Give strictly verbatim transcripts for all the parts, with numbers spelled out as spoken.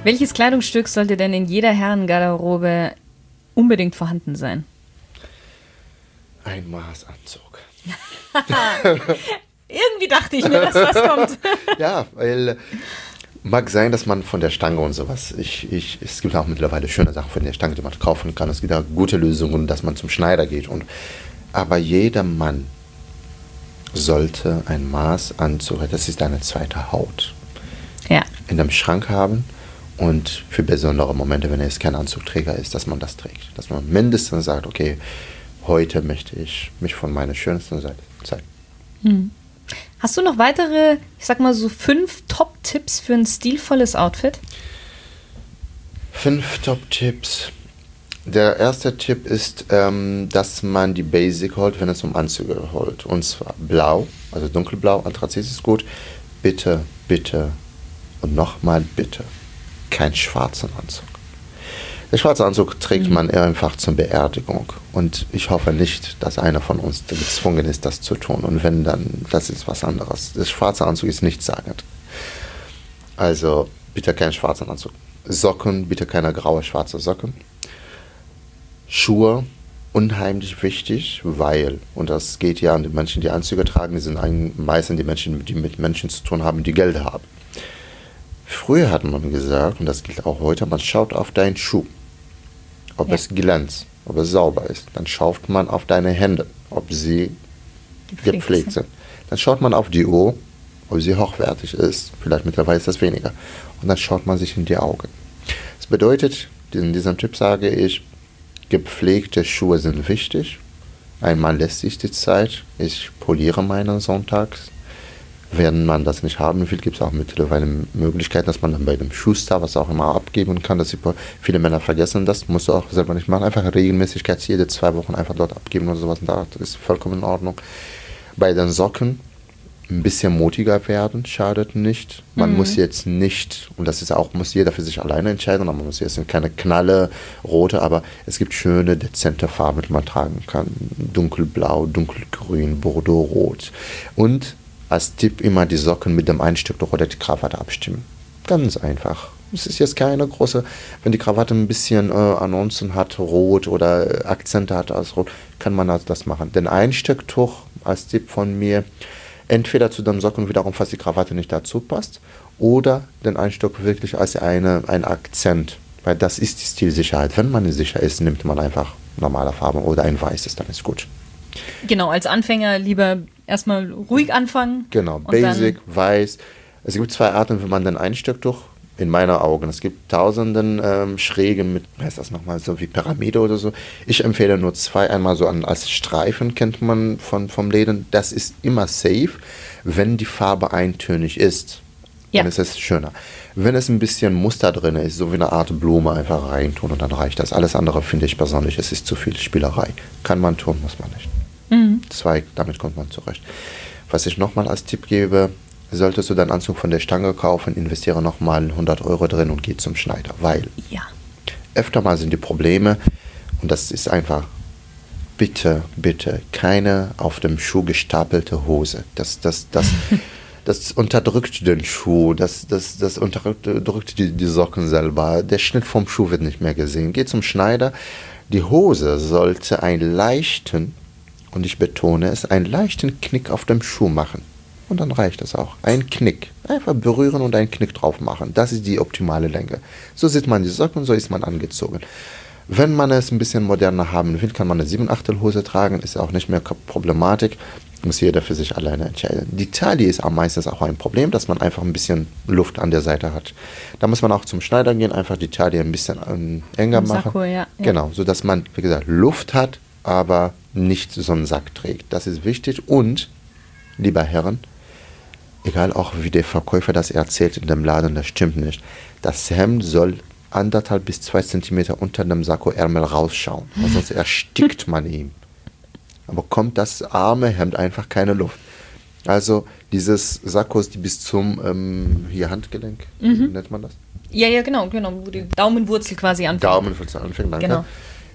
Welches Kleidungsstück sollte denn in jeder Herrengarderobe unbedingt vorhanden sein? Ein Maßanzug. Irgendwie dachte ich mir, dass das kommt. Ja, weil mag sein, dass man von der Stange und sowas, ich, ich, es gibt auch mittlerweile schöne Sachen von der Stange, die man kaufen kann. Es gibt auch gute Lösungen, dass man zum Schneider geht. Und, aber jeder Mann sollte ein Maßanzug, das ist eine zweite Haut, ja. in dem Schrank haben. Und für besondere Momente, wenn er jetzt kein Anzugträger ist, dass man das trägt. Dass man mindestens sagt, okay, heute möchte ich mich von meiner schönsten Seite zeigen. Hm. Hast du noch weitere, ich sag mal so fünf Top-Tipps für ein stilvolles Outfit? Fünf Top-Tipps. Der erste Tipp ist, ähm, dass man die Basic holt, wenn es um Anzüge holt. Und zwar blau, also dunkelblau, Anthrazit ist gut. Bitte, bitte und nochmal bitte kein schwarzen Anzug. Der schwarze Anzug trägt man einfach zur Beerdigung. Und ich hoffe nicht, dass einer von uns gezwungen ist, das zu tun. Und wenn, dann, das ist was anderes. Der schwarze Anzug ist nichtssagend. Also bitte kein schwarzen Anzug. Socken, bitte keine graue, schwarze Socken. Schuhe, unheimlich wichtig, weil, und das geht ja an die Menschen, die Anzüge tragen, die sind meistens die Menschen, die mit Menschen zu tun haben, die Geld haben. Früher hat man gesagt, und das gilt auch heute, man schaut auf deinen Schuh, ob ja. es glänzt, ob es sauber ist. Dann schaut man auf deine Hände, ob sie gepflegt, gepflegt sind. Dann schaut man auf die Uhr, ob sie hochwertig ist. Vielleicht mittlerweile ist das weniger. Und dann schaut man sich in die Augen. Das bedeutet, in diesem Tipp sage ich, gepflegte Schuhe sind wichtig. Ein Mann lässt sich die Zeit. Ich poliere meine sonntags. Wenn man das nicht haben will, gibt es auch mittlerweile Möglichkeiten, dass man dann bei dem Schuster was auch immer abgeben kann. Dass viele Männer vergessen das, musst du auch selber nicht machen. Einfach Regelmäßigkeit, jede zwei Wochen einfach dort abgeben oder sowas. Das ist vollkommen in Ordnung. Bei den Socken ein bisschen mutiger werden, schadet nicht. Man mhm. muss jetzt nicht, und das ist auch, muss jeder für sich alleine entscheiden, aber man muss jetzt keine Knalle, rote, aber es gibt schöne, dezente Farben, die man tragen kann. Dunkelblau, dunkelgrün, bordeauxrot. Und als Tipp immer die Socken mit dem Einstücktuch oder die Krawatte abstimmen. Ganz einfach. Es ist jetzt keine große, wenn die Krawatte ein bisschen äh, Annoncen hat, rot oder Akzente hat als rot, kann man also das machen. Den Einstecktuch als Tipp von mir, entweder zu den Socken wiederum, falls die Krawatte nicht dazu passt, oder den Einsteck wirklich als eine, ein Akzent, weil das ist die Stilsicherheit. Wenn man nicht sicher ist, nimmt man einfach normale Farben oder ein weißes, dann ist gut. Genau, als Anfänger lieber erstmal ruhig anfangen. Genau, Basic, weiß. Es gibt zwei Arten, wenn man den Einstecktuch, in meinen Augen, es gibt tausenden ähm, Schrägen mit, was heißt das nochmal, so wie Pyramide oder so. Ich empfehle nur zwei, einmal so an, als Streifen kennt man von, vom Läden. Das ist immer safe, wenn die Farbe eintönig ist. Ja. Dann ist es schöner. Wenn es ein bisschen Muster drin ist, so wie eine Art Blume einfach reintun und dann reicht das. Alles andere finde ich persönlich, es ist zu viel Spielerei. Kann man tun, muss man nicht. Mhm. Zwei, damit kommt man zurecht. Was ich nochmal als Tipp gebe, solltest du deinen Anzug von der Stange kaufen, investiere nochmal hundert Euro drin und geh zum Schneider, weil ja. öfter mal sind die Probleme, und das ist einfach, bitte, bitte, keine auf dem Schuh gestapelte Hose. Das, das, das, das unterdrückt den Schuh, das, das, das unterdrückt die, die Socken selber. Der Schnitt vom Schuh wird nicht mehr gesehen. Geh zum Schneider. Die Hose sollte einen leichten, und ich betone es, einen leichten Knick auf dem Schuh machen. Und dann reicht das auch. Ein Knick. Einfach berühren und einen Knick drauf machen. Das ist die optimale Länge. So sieht man die Socken, so ist man angezogen. Wenn man es ein bisschen moderner haben will, kann man eine sieben Achtel Hose tragen. Ist auch nicht mehr Problematik. Muss jeder für sich alleine entscheiden. Die Taille ist am meisten auch ein Problem, dass man einfach ein bisschen Luft an der Seite hat. Da muss man auch zum Schneider gehen, einfach die Taille ein bisschen ähm, enger machen. Sakko, ja, ja. Genau, sodass man, wie gesagt, Luft hat, aber nicht so einen Sack trägt. Das ist wichtig. Und, lieber Herren, egal auch wie der Verkäufer das erzählt in dem Laden, das stimmt nicht. Das Hemd soll anderthalb bis zwei Zentimeter unter dem Sakkoärmel rausschauen, sonst erstickt man ihn. Aber kommt das arme Hemd einfach keine Luft. Also dieses Sakkos, die bis zum ähm, hier Handgelenk, mhm. nennt man das? Ja, ja, genau, genau, wo die Daumenwurzel quasi anfängt. Daumenwurzel anfängt, danke. Genau.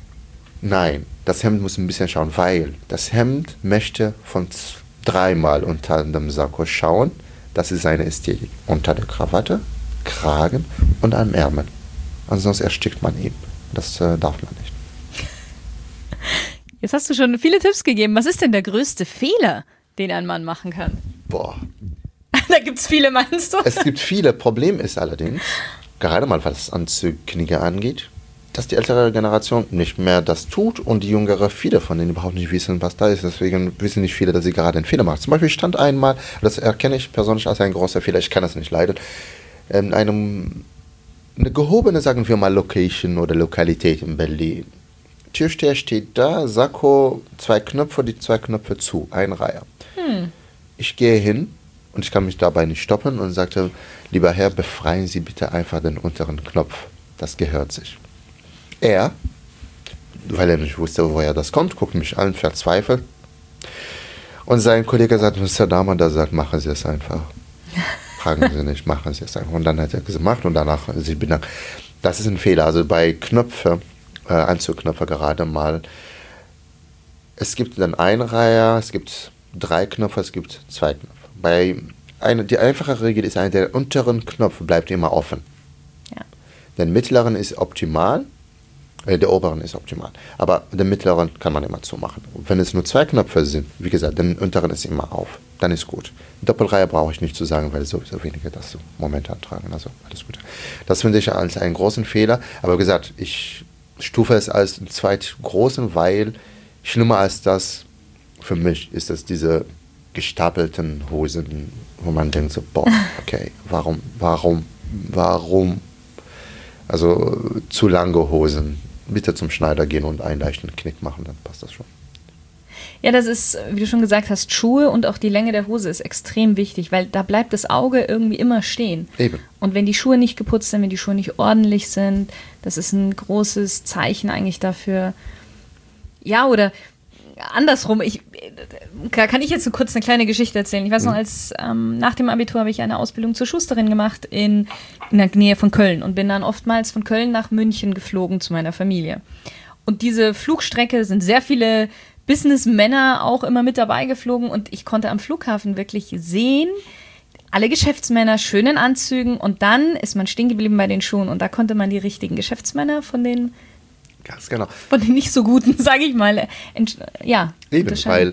Nein, das Hemd muss ein bisschen schauen, weil das Hemd möchte von dreimal unter dem Sakko schauen. Das ist seine Ästhetik. Unter der Krawatte, Kragen und am Ärmel. Ansonsten erstickt man ihn. Das äh, darf man nicht. Jetzt hast du schon viele Tipps gegeben. Was ist denn der größte Fehler, den ein Mann machen kann? Boah. Da gibt es viele, meinst du? Es gibt viele. Problem ist allerdings, gerade mal was Anzugknicker angeht, dass die ältere Generation nicht mehr das tut und die jüngere, viele von denen überhaupt nicht wissen, was da ist. Deswegen wissen nicht viele, dass sie gerade einen Fehler macht. Zum Beispiel stand einmal, das erkenne ich persönlich als ein großer Fehler, ich kann das nicht leiden, in einem, eine gehobene, sagen wir mal, Location oder Lokalität in Berlin. Türsteher steht da, Sakko, zwei Knöpfe, die zwei Knöpfe zu, ein Reihe. Hm. Ich gehe hin und ich kann mich dabei nicht stoppen und sagte, lieber Herr, befreien Sie bitte einfach den unteren Knopf. Das gehört sich. Er, weil er nicht wusste, woher das kommt, guckt mich an, verzweifelt. Und sein Kollege sagt, Mister Dahmer, der sagt, machen Sie es einfach. Fragen Sie nicht, machen Sie es einfach. Und dann hat er es gemacht und danach sich bedankt. Das ist ein Fehler. Also bei Knöpfe, äh, Anzugknöpfe gerade mal, es gibt einen Einreiher, es gibt drei Knöpfe, es gibt zwei Knöpfe. Bei eine, die einfache Regel ist, eine, der unteren Knopf bleibt immer offen. Ja. Der mittleren ist optimal. Der oberen ist optimal. Aber den mittleren kann man immer zumachen. Wenn es nur zwei Knöpfe sind, wie gesagt, den unteren ist immer auf. Dann ist gut. Doppelreihe brauche ich nicht zu sagen, weil sowieso wenige das so momentan tragen. Also alles gut. Das finde ich als einen großen Fehler. Aber wie gesagt, ich stufe es als einen zweitgroßen, weil schlimmer als das für mich ist es diese gestapelten Hosen, wo man denkt so, boah, okay, warum, warum, warum? Also zu lange Hosen. Bitte zum Schneider gehen und einen leichten Knick machen, dann passt das schon. Ja, das ist, wie du schon gesagt hast, Schuhe und auch die Länge der Hose ist extrem wichtig, weil da bleibt das Auge irgendwie immer stehen. Eben. Und wenn die Schuhe nicht geputzt sind, wenn die Schuhe nicht ordentlich sind, das ist ein großes Zeichen eigentlich dafür. Ja, oder andersrum, ich, kann ich jetzt so kurz eine kleine Geschichte erzählen. Ich weiß noch, als ähm, nach dem Abitur habe ich eine Ausbildung zur Schusterin gemacht in, in der Nähe von Köln und bin dann oftmals von Köln nach München geflogen zu meiner Familie. Und diese Flugstrecke sind sehr viele Businessmänner auch immer mit dabei geflogen und ich konnte am Flughafen wirklich sehen, alle Geschäftsmänner schön in Anzügen und dann ist man stehen geblieben bei den Schuhen und da konnte man die richtigen Geschäftsmänner von den Ganz genau. Von den nicht so guten, sage ich mal, ja. Eben, weil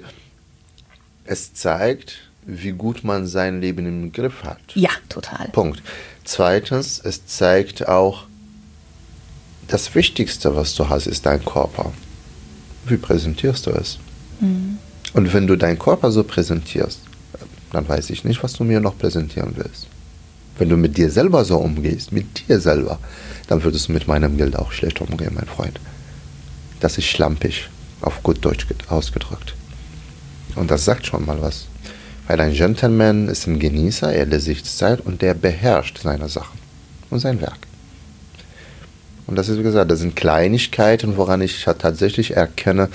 es zeigt, wie gut man sein Leben im Griff hat. Ja, total. Punkt. Zweitens, es zeigt auch, das Wichtigste, was du hast, ist dein Körper. Wie präsentierst du es? Mhm. Und wenn du deinen Körper so präsentierst, dann weiß ich nicht, was du mir noch präsentieren willst. Wenn du mit dir selber so umgehst, mit dir selber, dann würdest du mit meinem Geld auch schlecht umgehen, mein Freund. Das ist schlampig, auf gut Deutsch ausgedrückt. Und das sagt schon mal was. Weil ein Gentleman ist ein Genießer, er lässt sich Zeit und der beherrscht seine Sachen und sein Werk. Und das ist, wie gesagt, das sind Kleinigkeiten, woran ich tatsächlich erkenne,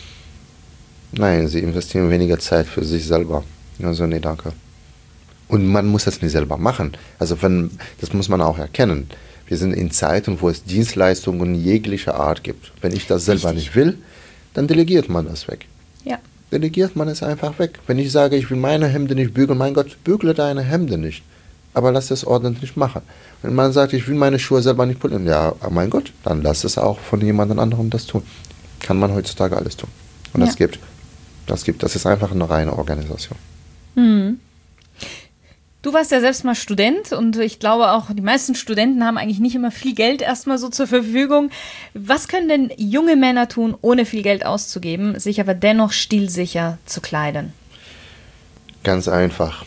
nein, sie investieren weniger Zeit für sich selber. Also, nee, danke. Und man muss das nicht selber machen. Also wenn, das muss man auch erkennen. Wir sind in Zeiten, wo es Dienstleistungen jeglicher Art gibt. Wenn ich das selber Richtig. nicht will, dann delegiert man das weg. Ja. Delegiert man es einfach weg. Wenn ich sage, ich will meine Hemden nicht bügeln, mein Gott, bügle deine Hemden nicht. Aber lass es ordentlich machen. Wenn man sagt, ich will meine Schuhe selber nicht polieren, ja, mein Gott, dann lass es auch von jemand anderem das tun. Kann man heutzutage alles tun. Und ja. das gibt, das gibt, das ist einfach eine reine Organisation. Mhm. Du warst ja selbst mal Student und ich glaube auch, die meisten Studenten haben eigentlich nicht immer viel Geld erstmal so zur Verfügung. Was können denn junge Männer tun, ohne viel Geld auszugeben, sich aber dennoch stilsicher zu kleiden? Ganz einfach.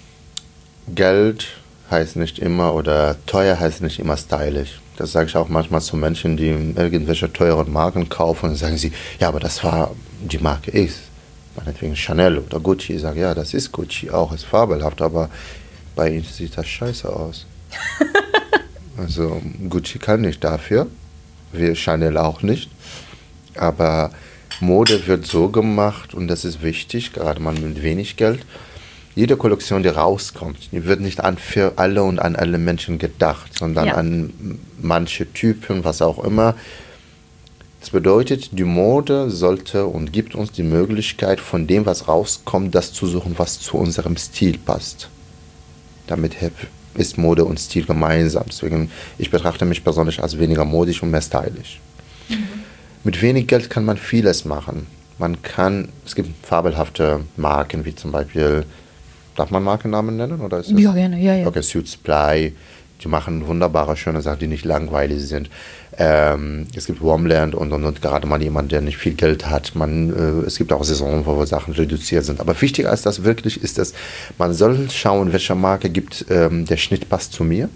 Geld heißt nicht immer oder teuer heißt nicht immer stylisch. Das sage ich auch manchmal zu Menschen, die irgendwelche teuren Marken kaufen und sagen sie, ja, aber das war die Marke X. Meinetwegen Chanel oder Gucci. Ich sage, ja, das ist Gucci auch, ist fabelhaft, aber bei ihnen sieht das scheiße aus. Also Gucci kann nicht dafür, wir Chanel auch nicht, aber Mode wird so gemacht und das ist wichtig, gerade mal mit wenig Geld. Jede Kollektion, die rauskommt, die wird nicht an für alle und an alle Menschen gedacht, sondern ja. an manche Typen, was auch immer. Das bedeutet, die Mode sollte und gibt uns die Möglichkeit, von dem, was rauskommt, das zu suchen, was zu unserem Stil passt. Damit ist Mode und Stil gemeinsam. Deswegen, ich betrachte mich persönlich als weniger modisch und mehr stylisch. Mhm. Mit wenig Geld kann man vieles machen. Man kann, es gibt fabelhafte Marken, wie zum Beispiel, darf man Markennamen nennen? Oder ist das? Ja, gerne, ja, ja. Okay, Suit Supply, die machen wunderbare, schöne Sachen, die nicht langweilig sind. Ähm, es gibt Warmland und, und, und gerade mal jemand, der nicht viel Geld hat. Man, äh, es gibt auch Saisonen, wo Sachen reduziert sind. Aber wichtiger als das wirklich ist, dass man soll schauen, welche Marke gibt, ähm, der Schnitt passt zu mir.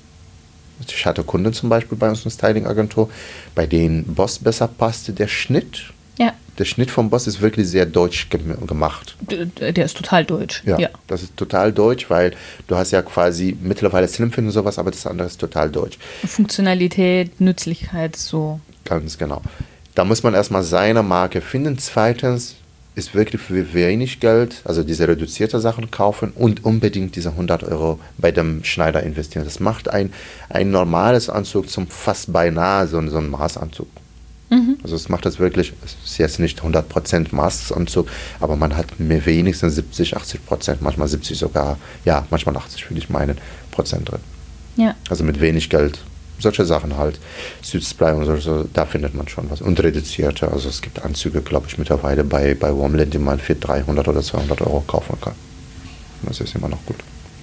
Ich hatte Kunden zum Beispiel bei uns in der Styling-Agentur, bei denen Boss besser passte, der Schnitt. Ja. Der Schnitt vom Boss ist wirklich sehr deutsch gem- gemacht. Der, der ist total deutsch. Ja, ja, das ist total deutsch, weil du hast ja quasi mittlerweile Slim-Fit und sowas, aber das andere ist total deutsch. Funktionalität, Nützlichkeit, so. Ganz genau. Da muss man erstmal seine Marke finden. Zweitens ist wirklich für wenig Geld, also diese reduzierte Sachen kaufen und unbedingt diese hundert Euro bei dem Schneider investieren. Das macht ein, ein normales Anzug zum fast beinahe so, so ein Maßanzug. Mhm. Also es macht das wirklich, es ist jetzt nicht hundert Prozent Maßanzug, aber man hat mehr wenigstens siebzig, achtzig Prozent, manchmal siebzig sogar, ja, manchmal achtzig würde ich meinen, Prozent drin. Ja. Also mit wenig Geld. Solche Sachen halt, Suit-Supply und so, so, da findet man schon was. Und reduzierte, also es gibt Anzüge, glaube ich, mittlerweile bei, bei Warmland, die man für dreihundert oder zweihundert Euro kaufen kann. Das ist immer noch gut.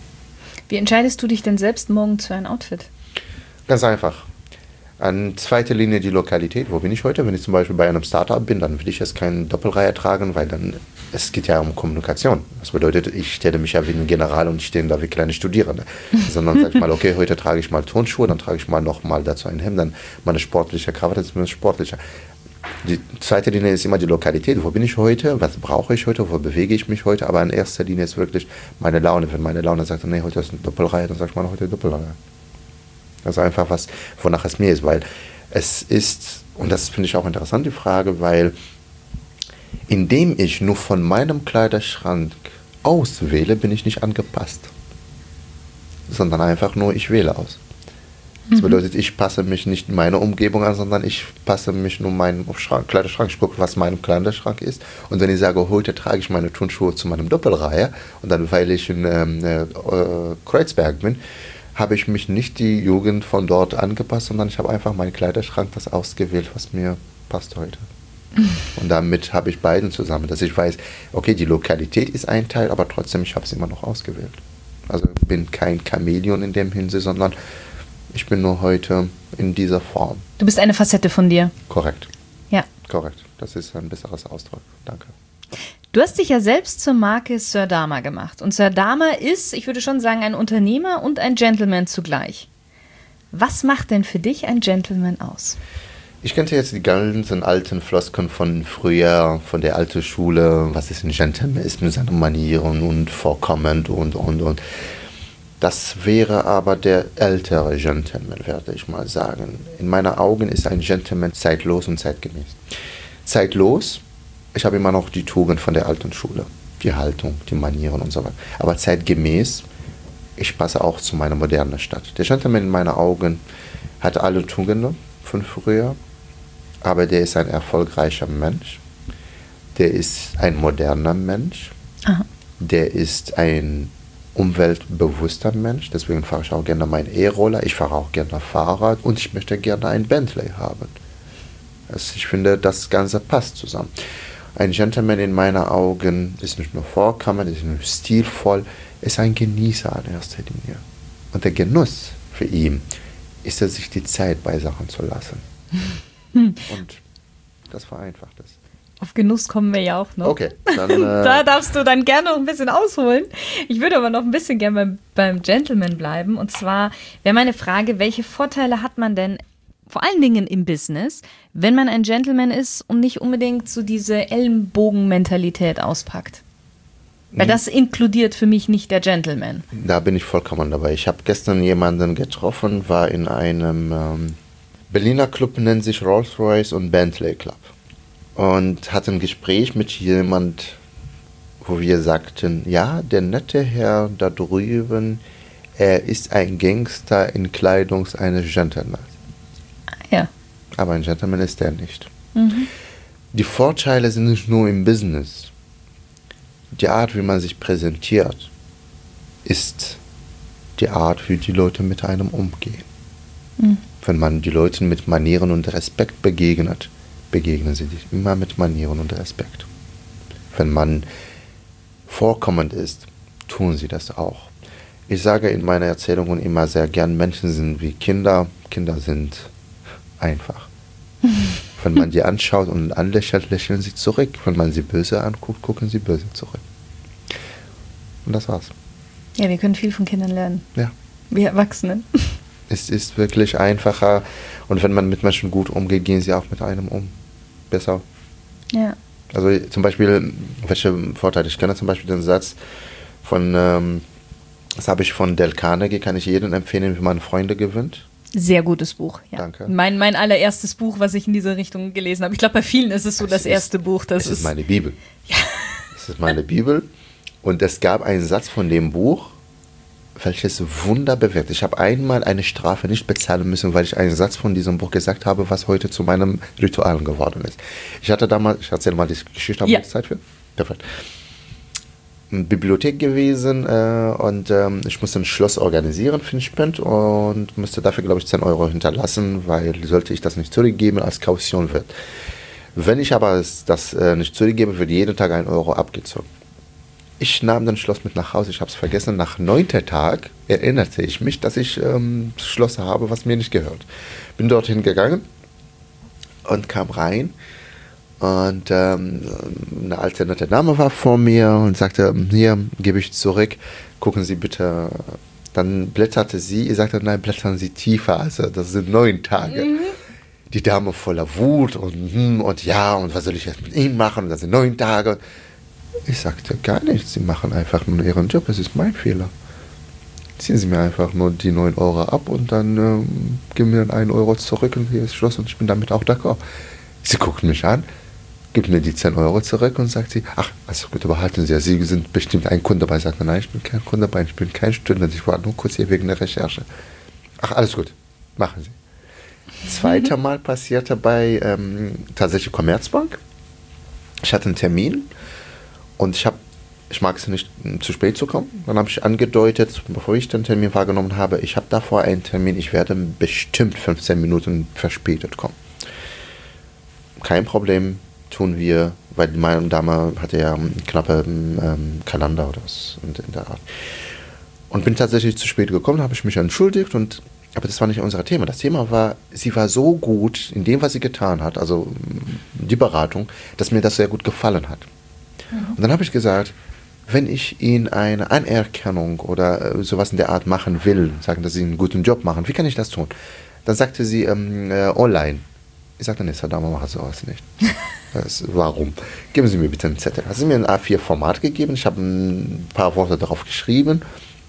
Wie entscheidest du dich denn selbst morgens für ein Outfit? Ganz einfach. An zweiter Linie die Lokalität. Wo bin ich heute? Wenn ich zum Beispiel bei einem Startup bin, dann will ich jetzt keine Doppelreihe tragen, weil dann, es geht ja um Kommunikation. Das bedeutet, ich stelle mich ja wie ein General und ich stehe da wie kleine Studierende. Sondern sage ich mal, okay, heute trage ich mal Turnschuhe, dann trage ich mal noch mal dazu ein Hemd, dann mal eine sportliche Krawatte, das ist sportlicher. Die zweite Linie ist immer die Lokalität. Wo bin ich heute? Was brauche ich heute? Wo bewege ich mich heute? Aber in erster Linie ist wirklich meine Laune. Wenn meine Laune sagt, nee, heute ist eine Doppelreihe, dann sage ich mal, heute Doppelreihe. Das ist einfach was, wonach es mir ist, weil es ist, und das finde ich auch interessant, die Frage, weil indem ich nur von meinem Kleiderschrank auswähle, bin ich nicht angepasst, sondern einfach nur, ich wähle aus. Das bedeutet, ich passe mich nicht meiner Umgebung an, sondern ich passe mich nur meinem Schrank, Kleiderschrank. Ich gucke, was mein Kleiderschrank ist. Und wenn ich sage, heute trage ich meine Turnschuhe zu meinem Doppelreihe und dann, weil ich in ähm, äh, Kreuzberg bin, habe ich mich nicht die Jugend von dort angepasst, sondern ich habe einfach meinen Kleiderschrank das ausgewählt, was mir passt heute. Und damit habe ich beiden zusammen, dass ich weiß, okay, die Lokalität ist ein Teil, aber trotzdem, ich habe es immer noch ausgewählt. Also ich bin kein Chamäleon in dem Hinsicht, sondern ich bin nur heute in dieser Form. Du bist eine Facette von dir. Korrekt. Ja. Korrekt. Das ist ein besseres Ausdruck. Danke. Du hast dich ja selbst zur Marke Sir Dama gemacht. Und Sir Dama ist, ich würde schon sagen, ein Unternehmer und ein Gentleman zugleich. Was macht denn für dich ein Gentleman aus? Ich kannte jetzt die ganzen alten Floskeln von früher, von der alten Schule, was ist ein Gentleman, ist mit seinen Manieren und vorkommend und, und, und. Das wäre aber der ältere Gentleman, werde ich mal sagen. In meinen Augen ist ein Gentleman zeitlos und zeitgemäß. Zeitlos, ich habe immer noch die Tugend von der alten Schule, die Haltung, die Manieren und so weiter. Aber zeitgemäß, ich passe auch zu meiner modernen Stadt. Der Gentleman in meinen Augen hat alle Tugenden von früher, aber der ist ein erfolgreicher Mensch. Der ist ein moderner Mensch. Aha. Der ist ein umweltbewusster Mensch. Deswegen fahre ich auch gerne meinen E-Roller. Ich fahre auch gerne Fahrrad und ich möchte gerne ein Bentley haben. Also ich finde, das Ganze passt zusammen. Ein Gentleman in meinen Augen ist nicht nur vorkommend, ist nicht nur stilvoll, ist ein Genießer in erster Linie. Und der Genuss für ihn ist es, sich die Zeit beisammen zu lassen. Und das vereinfacht es. Auf Genuss kommen wir ja auch noch. Okay. Dann, äh da darfst du dann gerne noch ein bisschen ausholen. Ich würde aber noch ein bisschen gerne beim, beim Gentleman bleiben. Und zwar wäre meine Frage, welche Vorteile hat man denn vor allen Dingen im Business, wenn man ein Gentleman ist und nicht unbedingt so diese Ellenbogen-Mentalität auspackt? Weil das inkludiert für mich nicht der Gentleman. Da bin ich vollkommen dabei. Ich habe gestern jemanden getroffen, war in einem ähm, Berliner Club, nennt sich Rolls-Royce und Bentley Club. Und hatte ein Gespräch mit jemand, wo wir sagten, ja, der nette Herr da drüben, er ist ein Gangster in Kleidung eines Gentlemans. Ja. Aber ein Gentleman ist er nicht. Mhm. Die Vorteile sind nicht nur im Business. Die Art, wie man sich präsentiert, ist die Art, wie die Leute mit einem umgehen. Mhm. Wenn man die Leute mit Manieren und Respekt begegnet, begegnen sie sich immer mit Manieren und Respekt. Wenn man vorkommend ist, tun sie das auch. Ich sage in meinen Erzählungen immer sehr gern, Menschen sind wie Kinder, Kinder sind einfach. Wenn man die anschaut und anlächelt, lächeln sie zurück. Wenn man sie böse anguckt, gucken sie böse zurück. Und das war's. Ja, wir können viel von Kindern lernen. Ja. Wir Erwachsenen. Es ist wirklich einfacher. Und wenn man mit Menschen gut umgeht, gehen sie auch mit einem um. Besser. Ja. Also zum Beispiel, welche Vorteile? Ich kenne zum Beispiel den Satz von, ähm, das habe ich von Dale Carnegie, kann ich jedem empfehlen, wie man Freunde gewinnt. Sehr gutes Buch, ja. Danke. Mein, mein allererstes Buch, was ich in diese Richtung gelesen habe. Ich glaube, bei vielen ist es so das, das erste ist, Buch. Das es ist, ist meine Bibel. Ja. Es ist meine Bibel. Und es gab einen Satz von dem Buch, welches Wunder bewirkt. Ich habe einmal eine Strafe nicht bezahlen müssen, weil ich einen Satz von diesem Buch gesagt habe, was heute zu meinem Ritual geworden ist. Ich hatte damals, ich erzähle mal die Geschichte, haben wir ja. Zeit für? Perfekt. In der Bibliothek gewesen äh, und ähm, ich musste ein Schloss organisieren für den Spend und musste dafür, glaube ich, zehn Euro hinterlassen, weil sollte ich das nicht zurückgeben, als Kaution wird. Wenn ich aber das äh, nicht zurückgebe, wird jeden Tag ein Euro abgezogen. Ich nahm das Schloss mit nach Hause, ich habe es vergessen. Nach neunten Tag erinnerte ich mich, dass ich ähm, das Schloss habe, was mir nicht gehört. Bin dorthin gegangen und kam rein. Und ähm, eine alte nette Dame war vor mir und sagte, hier, gebe ich zurück, gucken Sie bitte. Dann blätterte sie, ich sagte, nein, blättern Sie tiefer, also das sind neun Tage. Mhm. Die Dame voller Wut und, und ja, und was soll ich jetzt mit Ihnen machen, das sind neun Tage. Ich sagte, gar nichts, Sie machen einfach nur Ihren Job, es ist mein Fehler. Ziehen Sie mir einfach nur die neun Euro ab und dann ähm, geben mir dann einen Euro zurück und hier ist Schluss und ich bin damit auch d'accord. Sie guckt mich an, gibt mir die zehn Euro zurück und sagt sie, ach, also gut, behalten Sie ja, Sie sind bestimmt ein Kunde dabei. Ich sagte, nein, ich bin kein Kunde dabei, ich bin kein Student, ich war nur kurz hier wegen der Recherche. Ach, alles gut, machen Sie. Zweite Mal passierte bei ähm, tatsächlich Commerzbank. Ich hatte einen Termin und ich habe, ich mag es nicht, zu spät zu kommen. Dann habe ich angedeutet, bevor ich den Termin wahrgenommen habe, ich habe davor einen Termin, ich werde bestimmt fünfzehn Minuten verspätet kommen. Kein Problem, tun wir, weil meine Dame hatte ja einen knappen ähm, Kalender oder was in der Art. Und bin tatsächlich zu spät gekommen, habe ich mich entschuldigt, und aber das war nicht unser Thema. Das Thema war, sie war so gut in dem, was sie getan hat, also die Beratung, dass mir das sehr gut gefallen hat. Mhm. Und dann habe ich gesagt, wenn ich Ihnen eine Anerkennung oder äh, sowas in der Art machen will, sagen, dass Sie einen guten Job machen, wie kann ich das tun? Dann sagte sie, ähm, äh, online. Ich sagte, nee, Dame, mache sowas nicht. Das, warum? Geben Sie mir bitte einen Zettel. Hat sie mir ein A vier Format gegeben, ich habe ein paar Worte darauf geschrieben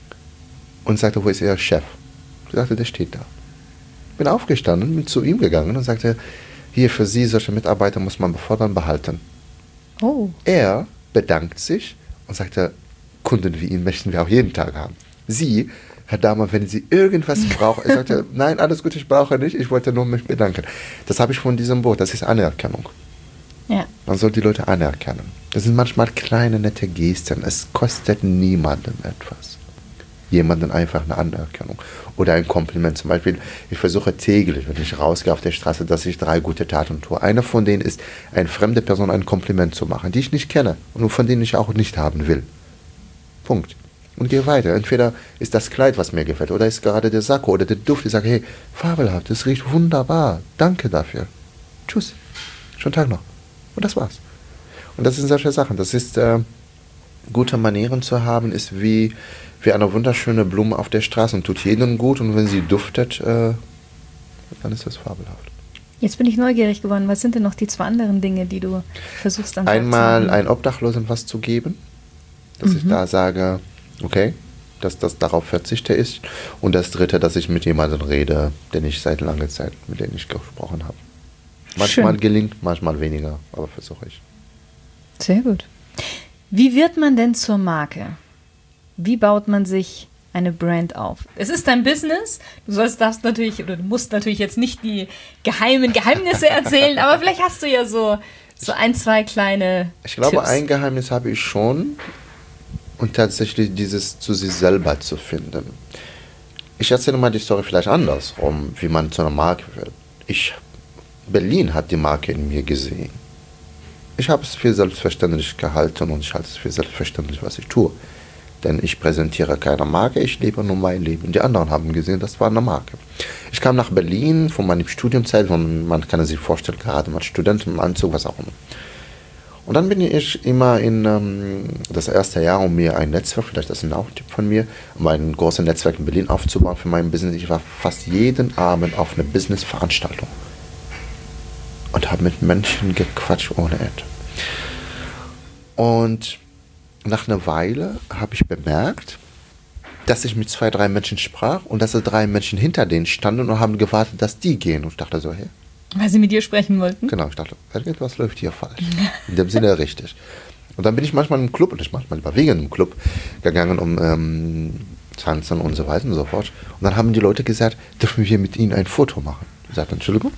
und sagte, wo ist Ihr Chef? Ich sagte, der steht da. Bin aufgestanden, bin zu ihm gegangen und sagte, hier für Sie, solche Mitarbeiter muss man befördern, behalten. Oh. Er bedankt sich und sagte, Kunden wie ihn möchten wir auch jeden Tag haben. Sie, Herr Dahmer, wenn Sie irgendwas brauchen, ich sagte, nein, alles gut, ich brauche nicht, ich wollte nur mich bedanken. Das habe ich von diesem Buch, das ist Anerkennung. Ja. Man soll die Leute anerkennen. Das sind manchmal kleine, nette Gesten. Es kostet niemandem etwas. Jemanden einfach eine Anerkennung oder ein Kompliment. Zum Beispiel, ich versuche täglich, wenn ich rausgehe auf der Straße, dass ich drei gute Taten tue. Eine von denen ist, eine fremde Person ein Kompliment zu machen, die ich nicht kenne und von denen ich auch nicht haben will. Punkt. Und gehe weiter. Entweder ist das Kleid, was mir gefällt, oder ist gerade der Sakko oder der Duft. Ich sage, hey, fabelhaft, das riecht wunderbar. Danke dafür. Tschüss. Schönen Tag noch. Und das war's. Und das sind solche Sachen. Das ist, äh, gute Manieren zu haben, ist wie wie eine wunderschöne Blume auf der Straße und tut jedem gut, und wenn sie duftet, äh, dann ist das fabelhaft. Jetzt bin ich neugierig geworden. Was sind denn noch die zwei anderen Dinge, die du versuchst an Einmal ein Obdachlosen was zu geben, dass mhm. ich da sage, okay, dass das darauf verzichte ist. Und das dritte, dass ich mit jemandem rede, den ich seit langer Zeit, mit dem ich gesprochen habe. Manchmal Schön. Gelingt, manchmal weniger, aber versuche ich. Sehr gut. Wie wird man denn zur Marke? Wie baut man sich eine Brand auf? Es ist dein Business. Du sollst, darfst natürlich, oder du musst natürlich jetzt nicht die geheimen Geheimnisse erzählen, aber vielleicht hast du ja so, so ein, zwei kleine Ich glaube, Tipps. Ein Geheimnis habe ich schon, und tatsächlich dieses zu sich selber zu finden. ich erzähle mal die Story vielleicht andersrum, wie man zu einer Marke wird. Ich, Berlin hat die Marke in mir gesehen. Ich habe es für selbstverständlich gehalten und ich halte es für selbstverständlich, was ich tue. Denn ich präsentiere keine Marke, ich lebe nur mein Leben. Die anderen haben gesehen, das war eine Marke. Ich kam nach Berlin von meiner Studienzeit, von, man kann sich vorstellen, gerade als Student im Anzug, was auch immer. Und dann bin ich immer in ähm, das erste Jahr, um mir ein Netzwerk, vielleicht das ist auch ein Tipp von mir, um ein großes Netzwerk in Berlin aufzubauen für mein Business. Ich war fast jeden Abend auf einer Business-Veranstaltung und habe mit Menschen gequatscht ohne Ende. Und nach einer Weile habe ich bemerkt, dass ich mit zwei, drei Menschen sprach und dass drei Menschen hinter denen standen und haben gewartet, dass die gehen. Und ich dachte so, hey. Weil sie mit dir sprechen wollten? Genau, ich dachte, irgendwas läuft hier falsch. In dem Sinne richtig. Und dann bin ich manchmal im Club, und ich manchmal überwiegend im Club, gegangen, um ähm, tanzen und so weiter und so fort. Und dann haben die Leute gesagt, dürfen wir mit ihnen ein Foto machen? Ich sagte, Entschuldigung?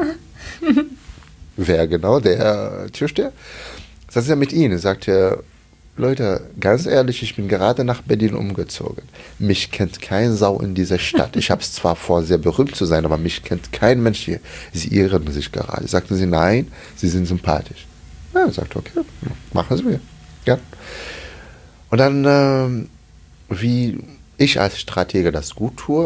Wer genau? Der Türsteher? Das ist ja mit ihnen. Sagt er, Leute, ganz ehrlich, ich bin gerade nach Berlin umgezogen. Mich kennt kein Sau in dieser Stadt. Ich habe es zwar vor, sehr berühmt zu sein, aber mich kennt kein Mensch hier. Sie irren sich gerade. Sagten sie, nein, sie sind sympathisch. Ja, er sagte, okay, machen Sie mir. Ja. Und dann, ähm, wie ich als Stratege das gut tue,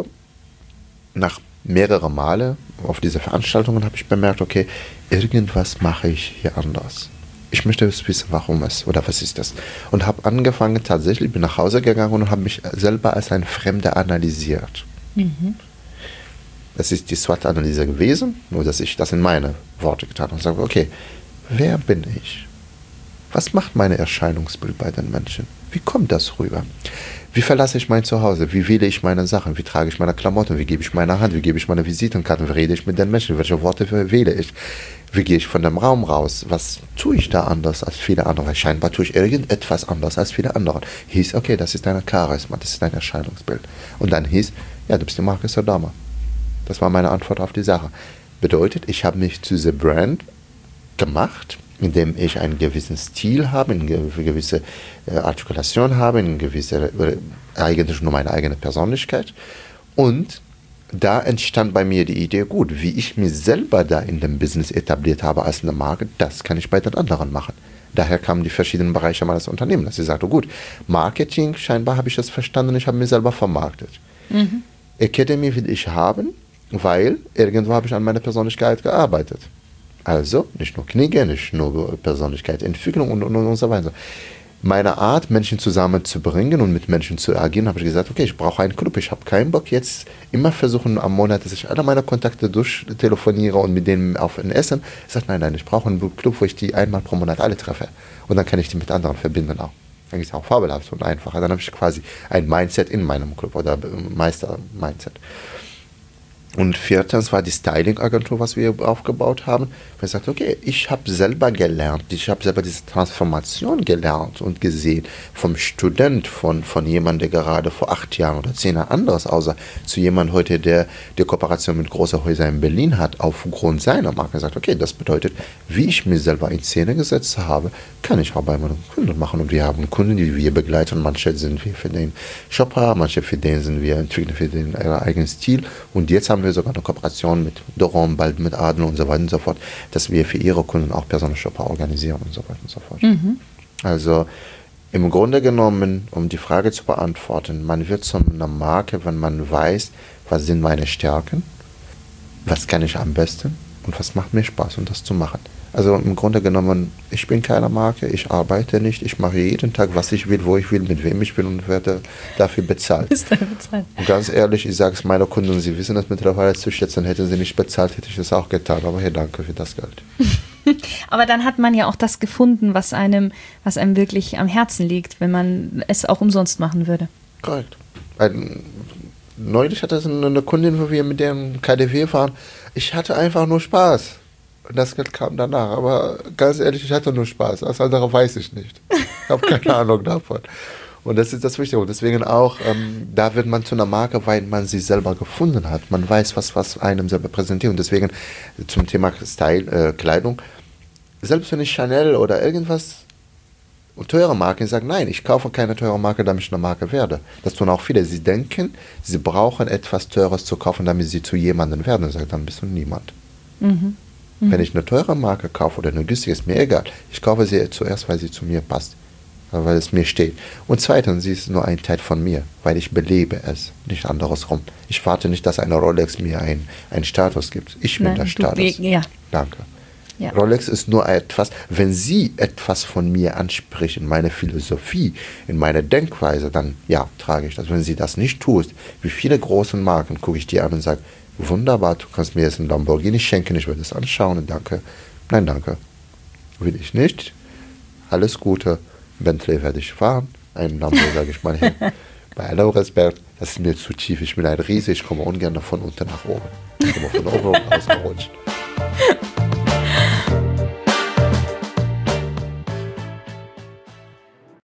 nach mehreren Male auf diese Veranstaltungen habe ich bemerkt, okay, irgendwas mache ich hier anders. Ich möchte wissen, warum es oder was ist das. Und habe angefangen, tatsächlich, bin nach Hause gegangen und habe mich selber als ein Fremder analysiert. Mhm. Das ist die SWOT-Analyse gewesen, nur dass ich das in meine Worte getan habe und sage, okay, wer bin ich? Was macht mein Erscheinungsbild bei den Menschen? Wie kommt das rüber? Wie verlasse ich mein Zuhause? Wie wähle ich meine Sachen? Wie trage ich meine Klamotten? Wie gebe ich meine Hand? Wie gebe ich meine Visitenkarten? Wie rede ich mit den Menschen? Welche Worte wähle ich? Wie gehe ich von dem Raum raus? Was tue ich da anders als viele andere? Scheinbar tue ich irgendetwas anders als viele andere. Hieß, okay, das ist dein Charisma, das ist dein Erscheinungsbild. Und dann hieß, ja, du bist die Marke Sodoma. Das war meine Antwort auf die Sache. Bedeutet, ich habe mich zu The Brand gemacht, indem ich einen gewissen Stil habe, eine gewisse äh, Artikulation habe, eine gewisse, äh, eigentlich nur meine eigene Persönlichkeit. Und da entstand bei mir die Idee, gut, wie ich mich selber da in dem Business etabliert habe als eine Marke, das kann ich bei den anderen machen. Daher kamen die verschiedenen Bereiche meines Unternehmens, dass ich sagte, gut, Marketing, scheinbar habe ich das verstanden, ich habe mich selber vermarktet. Mhm. Academy will ich haben, weil irgendwo habe ich an meiner Persönlichkeit gearbeitet. Also, nicht nur Knigge, nicht nur Persönlichkeitsentwicklung und, und, und so weiter. Meine Art, Menschen zusammenzubringen und mit Menschen zu agieren, habe ich gesagt, okay, ich brauche einen Club. Ich habe keinen Bock, jetzt immer versuchen am Monat, dass ich alle meine Kontakte durchtelefoniere und mit denen auf ein Essen. Ich sage, nein, nein, ich brauche einen Club, wo ich die einmal pro Monat alle treffe. Und dann kann ich die mit anderen verbinden auch. Dann ist es auch fabelhaft und einfacher. Dann habe ich quasi ein Mindset in meinem Club oder Meister-Mindset. Und viertens war die Styling-Agentur, was wir aufgebaut haben. Ich sagte, okay, ich habe selber gelernt, ich habe selber diese Transformation gelernt und gesehen vom Student, von, von jemandem, der gerade vor acht Jahren oder zehn Jahren anderes aussah, zu jemandem heute, der die Kooperation mit großen Häusern in Berlin hat, aufgrund seiner Marke. Ich sagte, okay, das bedeutet, wie ich mich selber in Szene gesetzt habe, kann ich auch bei meinen Kunden machen. Und wir haben Kunden, die wir begleiten. Manche sind wir für den Shopper, manche für den sind wir entwickeln für den eigenen Stil. Und jetzt haben wir sogar eine Kooperation mit Doron, bald mit Adel und so weiter und so fort, dass wir für ihre Kunden auch Personenshopper organisieren und so weiter und so fort. Mhm. Also im Grunde genommen, um die Frage zu beantworten, man wird zu einer Marke, wenn man weiß, was sind meine Stärken, was kann ich am besten und was macht mir Spaß, um das zu machen. Also im Grunde genommen, ich bin keine Marke, ich arbeite nicht, ich mache jeden Tag, was ich will, wo ich will, mit wem ich will und werde dafür bezahlt. Ist dafür bezahlt. Und ganz ehrlich, ich sage es meinen Kunden, sie wissen das mittlerweile zu schätzen, hätten sie nicht bezahlt, hätte ich das auch getan, aber hey, danke für das Geld. Aber dann hat man ja auch das gefunden, was einem, was einem wirklich am Herzen liegt, wenn man es auch umsonst machen würde. Korrekt. Ein, neulich hatte es eine Kundin, wo wir mit dem K D W fahren, ich hatte einfach nur Spaß. Und das Geld kam danach. Aber ganz ehrlich, ich hatte nur Spaß. Das andere weiß ich nicht. Ich habe keine Ahnung davon. Und das ist das Wichtige. Und deswegen auch, ähm, da wird man zu einer Marke, weil man sie selber gefunden hat. Man weiß, was, was einem selber präsentiert. Und deswegen zum Thema Style, äh, Kleidung. Selbst wenn ich Chanel oder irgendwas Und teure Marken sagen, nein, ich kaufe keine teure Marke, damit ich eine Marke werde. Das tun auch viele. Sie denken, sie brauchen etwas Teures zu kaufen, damit sie zu jemandem werden. Und sagen, dann bist du niemand. Mhm. Mhm. Wenn ich eine teure Marke kaufe oder eine günstige, ist mir egal. Ich kaufe sie zuerst, weil sie zu mir passt. Weil es mir steht. Und zweitens, sie ist nur ein Teil von mir, weil ich belebe es, nicht andersrum. Ich warte nicht, dass eine Rolex mir einen Status gibt. Ich bin Nein, der Status. Ja. Danke. Ja. Rolex ist nur etwas, wenn sie etwas von mir anspricht, in meine Philosophie, in meine Denkweise, dann ja, trage ich das. Wenn sie das nicht tust, wie viele große Marken, gucke ich dir an und sage, wunderbar, du kannst mir jetzt einen Lamborghini schenken, ich würde es anschauen und danke. Nein, danke. Will ich nicht. Alles Gute. Bentley werde ich fahren. Ein Lambo, sage ich mal hin. Bei allem Respekt, das ist mir zu tief. Ich bin ein Riese, ich komme ungern von unten nach oben. Ich komme von oben ausgerutscht.